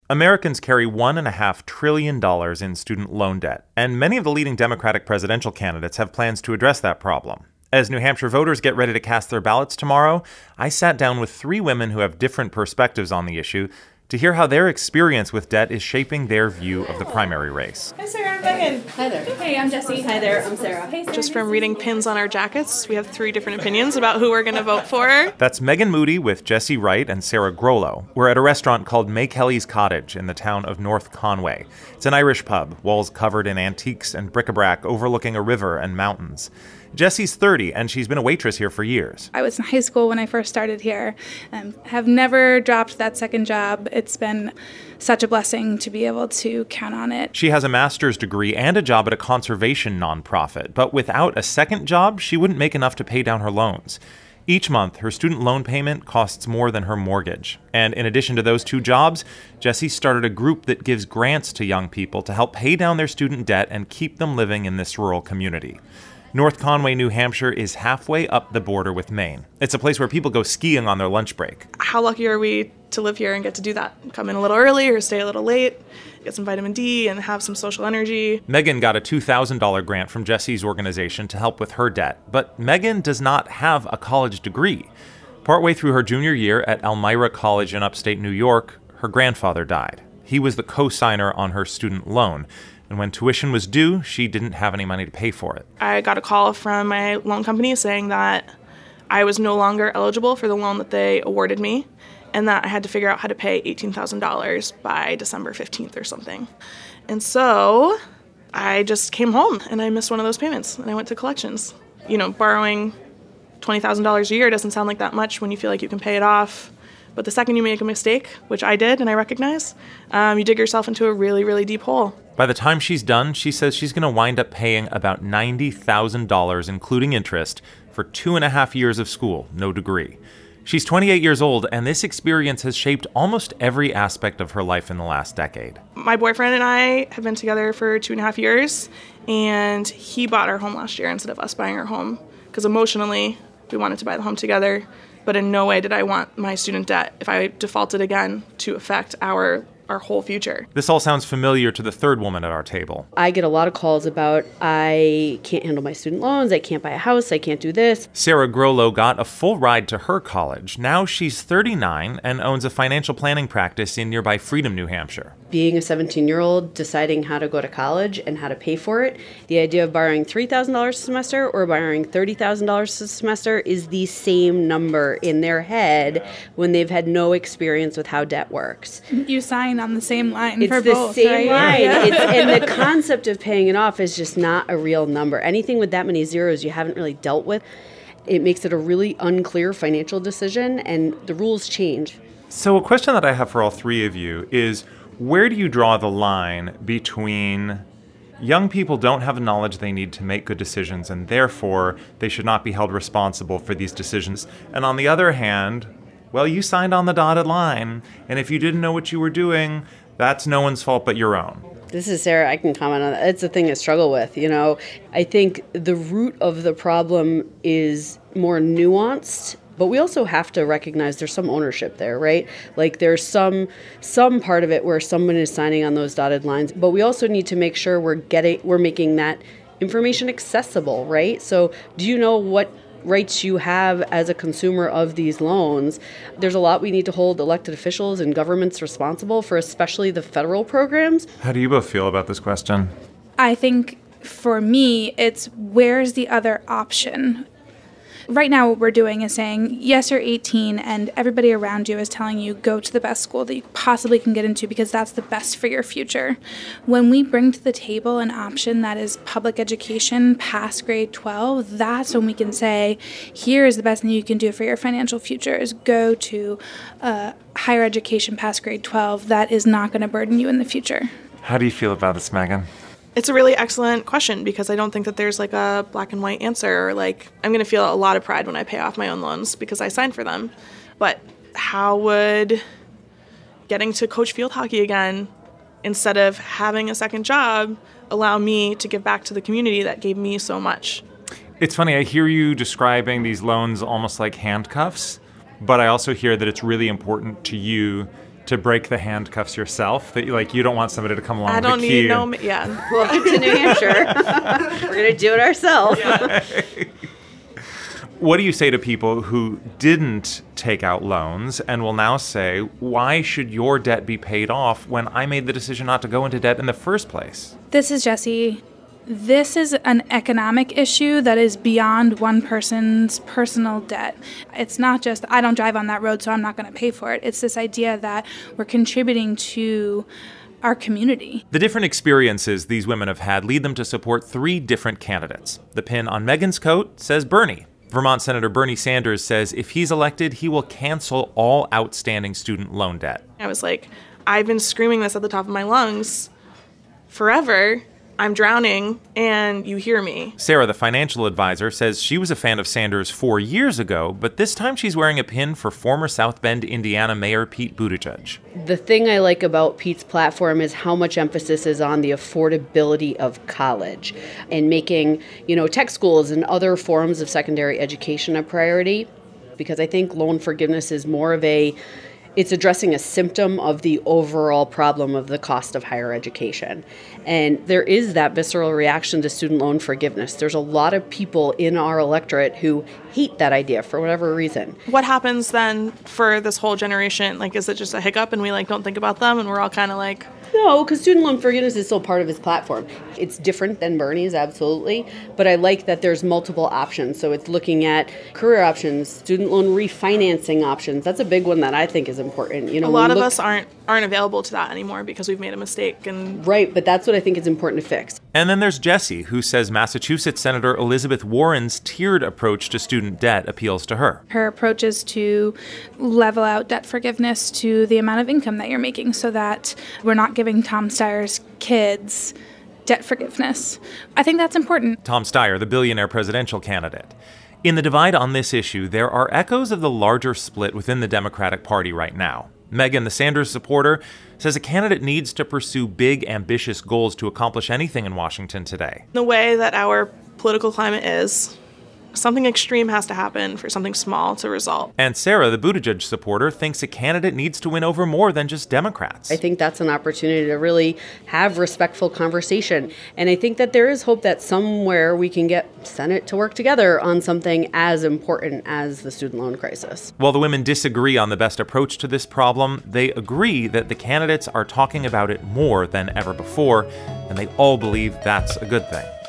Americans carry $1.5 trillion in student loan debt, and many of the leading Democratic presidential candidates have plans to address that problem. As New Hampshire voters get ready to cast their ballots tomorrow, I sat down with 3 women who have different perspectives on the issue to hear how their experience with debt is shaping their view of the primary race. Hi, Sarah. I'm Megan. Hi there. Hey, I'm Jessie. Hi there. I'm Sarah. Hey, Sarah. Just from reading pins on our jackets, we have 3 different opinions about who we're going to vote for. That's Megan Moody with Jessie Wright and Sarah Grollo. We're at a restaurant called May Kelly's Cottage in the town of North Conway. It's an Irish pub, walls covered in antiques and bric-a-brac overlooking a river and mountains. Jessie's 30, and she's been a waitress here for years. I was in high school when I first started here and have never dropped that second job. It's been such a blessing to be able to count on it. She has a master's degree and a job at a conservation nonprofit, but without a second job, she wouldn't make enough to pay down her loans. Each month, her student loan payment costs more than her mortgage. And in addition to those 2 jobs, Jessie started a group that gives grants to young people to help pay down their student debt and keep them living in this rural community. North Conway, New Hampshire is halfway up the border with Maine. It's a place where people go skiing on their lunch break. How lucky are we to live here and get to do that? Come in a little early or stay a little late, get some vitamin D and have some social energy. Megan got a $2,000 grant from Jessie's organization to help with her debt, but Megan does not have a college degree. Partway through her junior year at Elmira College in upstate New York, her grandfather died. He was the co-signer on her student loan. And when tuition was due, she didn't have any money to pay for it. I got a call from my loan company saying that I was no longer eligible for the loan that they awarded me and that I had to figure out how to pay $18,000 by December 15th or something. And so I just came home and I missed one of those payments and I went to collections. You know, borrowing $20,000 a year doesn't sound like that much when you feel like you can pay it off. But the second you make a mistake, which I did and I recognize, you dig yourself into a really, really deep hole. By the time she's done, she says she's going to wind up paying about $90,000, including interest, for 2.5 years of school, no degree. She's 28 years old, and this experience has shaped almost every aspect of her life in the last decade. My boyfriend and I have been together for 2.5 years, and he bought our home last year instead of us buying our home, because emotionally, we wanted to buy the home together. But in no way did I want my student debt, if I defaulted again, to affect our whole future. This all sounds familiar to the third woman at our table. I get a lot of calls about I can't handle my student loans, I can't buy a house, I can't do this. Sarah Grollo got a full ride to her college. Now she's 39 and owns a financial planning practice in nearby Freedom, New Hampshire. Being a 17-year-old, deciding how to go to college and how to pay for it, the idea of borrowing $3,000 a semester or borrowing $30,000 a semester is the same number in their head when they've had no experience with how debt works. You sign on the same line it's for both, It's the same right? line. And the concept of paying it off is just not a real number. Anything with that many zeros you haven't really dealt with, it makes it a really unclear financial decision, and the rules change. So a question that I have for all 3 of you is, where do you draw the line between young people don't have the knowledge they need to make good decisions and therefore they should not be held responsible for these decisions, and on the other hand, well, you signed on the dotted line, and if you didn't know what you were doing, that's no one's fault but your own. This is Sarah. I can comment on that. It's a thing I struggle with. I think the root of the problem is more nuanced, but we also have to recognize there's some ownership there, right? Like there's some part of it where someone is signing on those dotted lines, but we also need to make sure we're making that information accessible, right? So do you know what rights you have as a consumer of these loans? There's a lot we need to hold elected officials and governments responsible for, especially the federal programs. How do you both feel about this question? I think for me, it's where's the other option? Right now what we're doing is saying, yes, you're 18 and everybody around you is telling you go to the best school that you possibly can get into because that's the best for your future. When we bring to the table an option that is public education past grade 12, that's when we can say, here is the best thing you can do for your financial future is go to higher education past grade 12 that is not going to burden you in the future. How do you feel about this, Megan? It's a really excellent question because I don't think that there's like a black and white answer. Or like I'm going to feel a lot of pride when I pay off my own loans because I signed for them. But how would getting to coach field hockey again instead of having a second job allow me to give back to the community that gave me so much? It's funny, I hear you describing these loans almost like handcuffs, but I also hear that it's really important to you to break the handcuffs yourself? That you don't want somebody to come along I with don't the key? need no, yeah. Welcome to New Hampshire. We're going to do it ourselves. What do you say to people who didn't take out loans and will now say, why should your debt be paid off when I made the decision not to go into debt in the first place? This is Jessie. This is an economic issue that is beyond one person's personal debt. It's not just, I don't drive on that road, so I'm not going to pay for it. It's this idea that we're contributing to our community. The different experiences these women have had lead them to support 3 different candidates. The pin on Megan's coat says Bernie. Vermont Senator Bernie Sanders says if he's elected, he will cancel all outstanding student loan debt. I was like, I've been screaming this at the top of my lungs forever. I'm drowning, and you hear me. Sarah, the financial advisor, says she was a fan of Sanders 4 years ago, but this time she's wearing a pin for former South Bend, Indiana Mayor Pete Buttigieg. The thing I like about Pete's platform is how much emphasis is on the affordability of college and making, tech schools and other forms of secondary education a priority, because I think loan forgiveness is more of it's addressing a symptom of the overall problem of the cost of higher education. And there is that visceral reaction to student loan forgiveness. There's a lot of people in our electorate who hate that idea for whatever reason. What happens then for this whole generation? Is it just a hiccup and we don't think about them and we're all kind of like... No, because student loan forgiveness is still part of his platform. It's different than Bernie's, absolutely. But I like that there's multiple options. So it's looking at career options, student loan refinancing options. That's a big one that I think is important. A lot of us aren't available to that anymore because we've made a mistake. Right, but that's what I think is important to fix. And then there's Jessie, who says Massachusetts Senator Elizabeth Warren's tiered approach to student debt appeals to her. Her approach is to level out debt forgiveness to the amount of income that you're making so that we're not giving Tom Steyer's kids debt forgiveness. I think that's important. Tom Steyer, the billionaire presidential candidate. In the divide on this issue, there are echoes of the larger split within the Democratic Party right now. Megan, the Sanders supporter, says a candidate needs to pursue big, ambitious goals to accomplish anything in Washington today. The way that our political climate is, something extreme has to happen for something small to result. And Sarah, the Buttigieg supporter, thinks a candidate needs to win over more than just Democrats. I think that's an opportunity to really have respectful conversation. And I think that there is hope that somewhere we can get Senate to work together on something as important as the student loan crisis. While the women disagree on the best approach to this problem, they agree that the candidates are talking about it more than ever before, and they all believe that's a good thing.